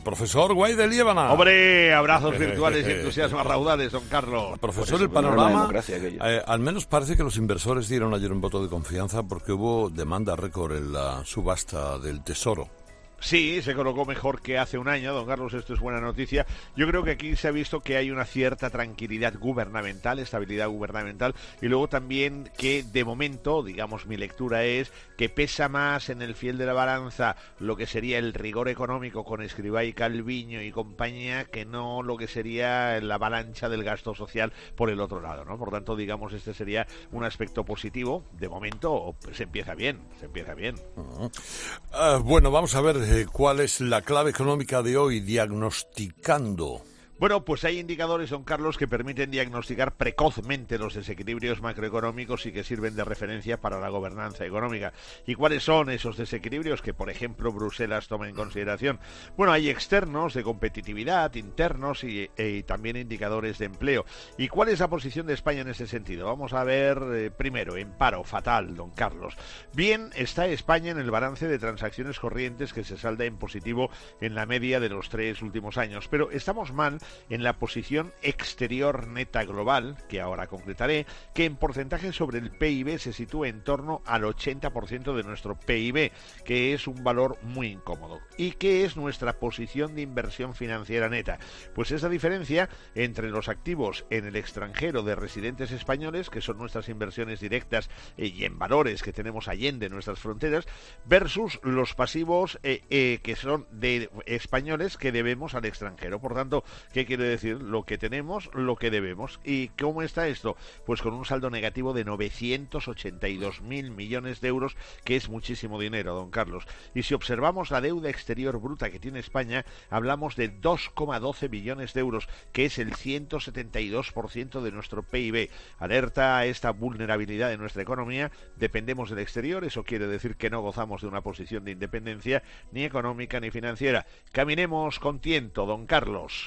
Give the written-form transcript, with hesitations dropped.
Profesor Guay de Liébana. Hombre, abrazos virtuales y entusiasmos raudales, don Carlos. Profesor, el panorama, al menos parece que los inversores dieron ayer un voto de confianza porque hubo demanda récord en la subasta del Tesoro. Sí, se colocó mejor que hace un año, don Carlos, esto es buena noticia. Yo creo que aquí se ha visto que hay una cierta tranquilidad gubernamental, estabilidad gubernamental, y luego también que de momento, digamos, mi lectura es que pesa más en el fiel de la balanza lo que sería el rigor económico con Escrivá y Calviño y compañía, que no lo que sería la avalancha del gasto social por el otro lado, ¿no? Por tanto, digamos, este sería un aspecto positivo. De momento se empieza bien, se empieza bien. Bueno, vamos a ver cuál es la clave económica de hoy, diagnosticando. Bueno, pues hay indicadores, don Carlos, que permiten diagnosticar precozmente los desequilibrios macroeconómicos y que sirven de referencia para la gobernanza económica. ¿Y cuáles son esos desequilibrios que, por ejemplo, Bruselas toma en consideración? Bueno, hay externos de competitividad, internos y también indicadores de empleo. ¿Y cuál es la posición de España en ese sentido? Vamos a ver, primero, en paro, fatal, don Carlos. Bien está España en el balance de transacciones corrientes, que se salda en positivo en la media de los 3 últimos años, pero estamos mal en la posición exterior neta global, que ahora concretaré, que en porcentaje sobre el PIB se sitúa en torno al 80% de nuestro PIB, que es un valor muy incómodo. ¿Y qué es nuestra posición de inversión financiera neta? Pues esa diferencia entre los activos en el extranjero de residentes españoles, que son nuestras inversiones directas y en valores que tenemos allende nuestras fronteras, versus los pasivos que son de españoles que debemos al extranjero. Por tanto, ¿qué quiere decir? Lo que tenemos, lo que debemos. ¿Y cómo está esto? Pues con un saldo negativo de 982.000 millones de euros, que es muchísimo dinero, don Carlos. Y si observamos la deuda exterior bruta que tiene España, hablamos de 2,12 billones de euros, que es el 172% de nuestro PIB. Alerta a esta vulnerabilidad de nuestra economía. Dependemos del exterior, eso quiere decir que no gozamos de una posición de independencia ni económica ni financiera. Caminemos con tiento, don Carlos.